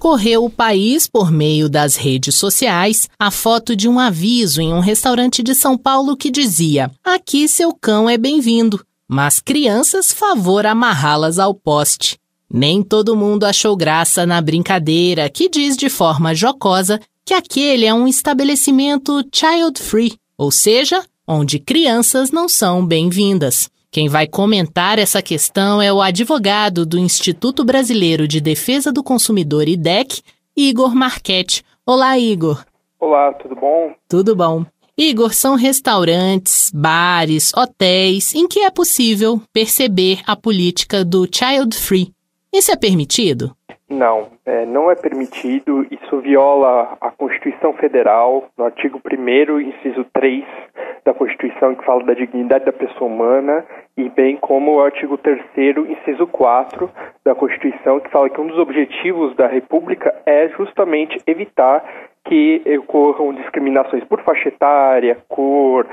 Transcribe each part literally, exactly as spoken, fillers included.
percorreu o país por meio das redes sociais a foto de um aviso em um restaurante de São Paulo que dizia: "Aqui seu cão é bem-vindo, mas crianças, favor amarrá-las ao poste." Nem todo mundo achou graça na brincadeira, que diz de forma jocosa que aquele é um estabelecimento child-free, ou seja, onde crianças não são bem-vindas. Quem vai comentar essa questão é o advogado do Instituto Brasileiro de Defesa do Consumidor, I D E C, Igor Marchetti. Olá, Igor. Olá, tudo bom? Tudo bom. Igor, são restaurantes, bares, hotéis em que é possível perceber a política do child-free. Isso é permitido? Não, é, não é permitido. Isso viola a Constituição Federal, no artigo primeiro, inciso três da Constituição, que fala da dignidade da pessoa humana, e bem como o artigo terceiro, inciso quatro da Constituição, que fala que um dos objetivos da República é justamente evitar que ocorram discriminações por faixa etária, cor,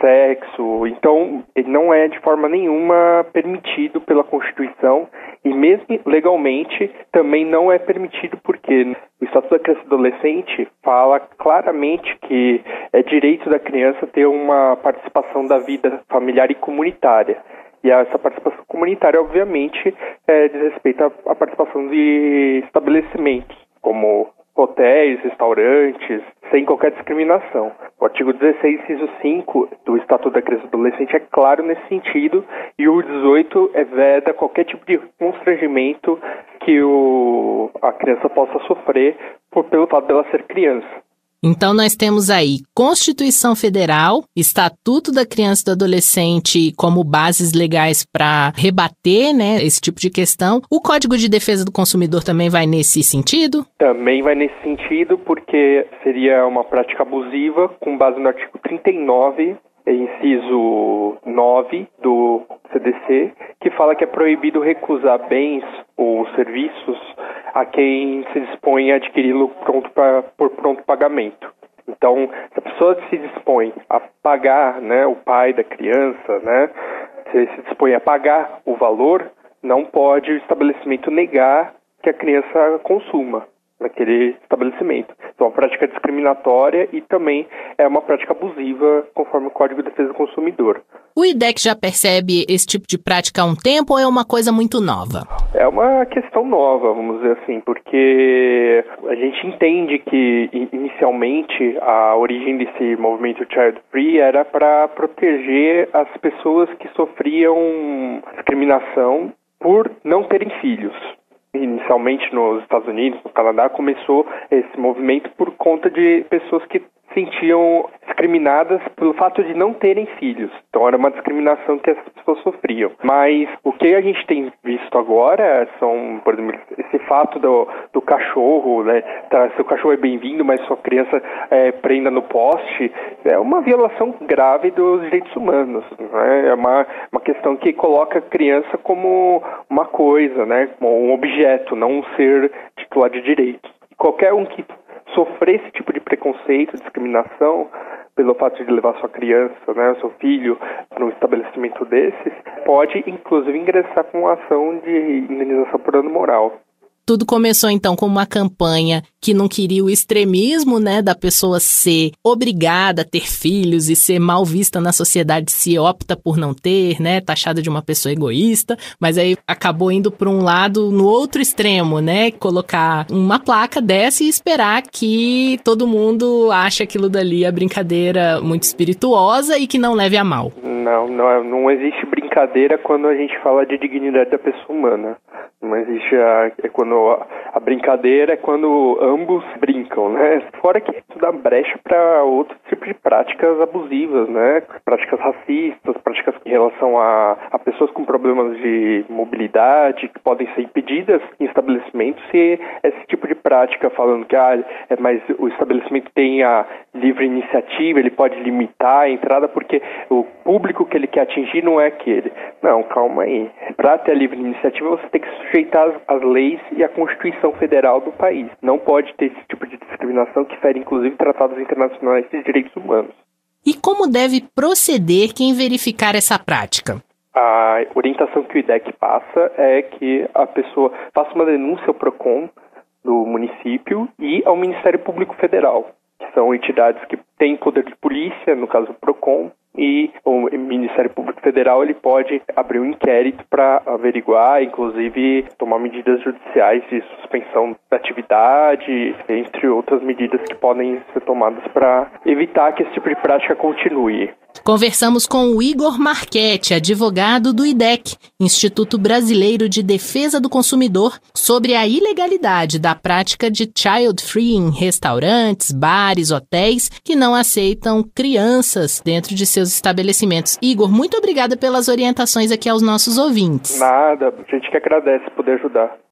sexo. Então, ele não é de forma nenhuma permitido pela Constituição, e mesmo legalmente também não é permitido, porque o Estatuto da Criança e do Adolescente fala claramente que é direito da criança ter uma participação da vida familiar e comunitária. E essa participação comunitária, obviamente, é, diz respeito à, à participação de estabelecimentos, como hotéis, restaurantes, sem qualquer discriminação. O artigo dezesseis, inciso cinco do Estatuto da Criança e do Adolescente é claro nesse sentido, e o dezoito é veda qualquer tipo de constrangimento que o, a criança possa sofrer por, pelo fato dela ser criança. Então nós temos aí Constituição Federal, Estatuto da Criança e do Adolescente como bases legais para rebater, né, esse tipo de questão. O Código de Defesa do Consumidor também vai nesse sentido? Também vai nesse sentido, porque seria uma prática abusiva com base no artigo trinta e nove, inciso nove do C D C, que fala que é proibido recusar bens ou serviços a quem se dispõe a adquiri-lo pronto pra, por pronto pagamento. Então, se a pessoa se dispõe a pagar, né, o pai da criança, né, se se dispõe a pagar o valor, não pode o estabelecimento negar que a criança consuma naquele estabelecimento. Então, é uma prática discriminatória e também é uma prática abusiva, conforme o Código de Defesa do Consumidor. O I D E C já percebe esse tipo de prática há um tempo ou é uma coisa muito nova? É uma questão nova, vamos dizer assim, porque a gente entende que, inicialmente, a origem desse movimento Child Free era para proteger as pessoas que sofriam discriminação por não terem filhos. Inicialmente nos Estados Unidos, no Canadá, começou esse movimento por conta de pessoas que se sentiam discriminadas pelo fato de não terem filhos. Então era uma discriminação que essas pessoas sofriam. Mas o que a gente tem visto agora são, por exemplo, esse fato do, do cachorro, né? Tá, seu cachorro é bem-vindo, mas sua criança é, prenda no poste, é uma violação grave dos direitos humanos, né? É uma, uma questão que coloca a criança como uma coisa, né? Como um objeto, não um ser titular de direitos. Qualquer um que sofrer esse tipo de preconceito, discriminação, pelo fato de levar sua criança, né, seu filho, para um estabelecimento desses, pode, inclusive, ingressar com uma ação de indenização por dano moral. Tudo começou, então, com uma campanha que não queria o extremismo, né, da pessoa ser obrigada a ter filhos e ser mal vista na sociedade se opta por não ter, né, taxada de uma pessoa egoísta, mas aí acabou indo para um lado, no outro extremo, né, colocar uma placa dessa e esperar que todo mundo ache aquilo dali a brincadeira muito espirituosa e que não leve a mal. Não, não, não existe brincadeira quando a gente fala de dignidade da pessoa humana. Não existe a, é quando a, a brincadeira é quando ambos brincam, né? Fora que isso dá brecha para outro tipo de práticas abusivas, né? Práticas racistas, práticas em relação a, a pessoas com problemas de mobilidade que podem ser impedidas em estabelecimentos se esse tipo de prática falando que ah, é, mas o estabelecimento tem a livre iniciativa, ele pode limitar a entrada porque o público que ele quer atingir não é aquele. Não, calma aí. Para ter a livre iniciativa você tem que sujeitar as, as leis e a Constituição Federal do país. Não pode ter esse tipo de discriminação que fere, inclusive, tratados internacionais de direitos humanos. E como deve proceder quem verificar essa prática? A orientação que o I D E C passa é que a pessoa faça uma denúncia ao PROCON do município e ao Ministério Público Federal, que são entidades que têm poder de polícia, no caso o PROCON, e o Ministério Público Federal ele pode abrir um inquérito para averiguar, inclusive tomar medidas judiciais de suspensão da atividade, entre outras medidas que podem ser tomadas para evitar que esse tipo de prática continue. Conversamos com o Igor Marchetti, advogado do I D E C, Instituto Brasileiro de Defesa do Consumidor, sobre a ilegalidade da prática de child free em restaurantes, bares, hotéis que não aceitam crianças dentro de seus estabelecimentos. Igor, muito obrigada pelas orientações aqui aos nossos ouvintes. Nada, a gente que agradece poder ajudar.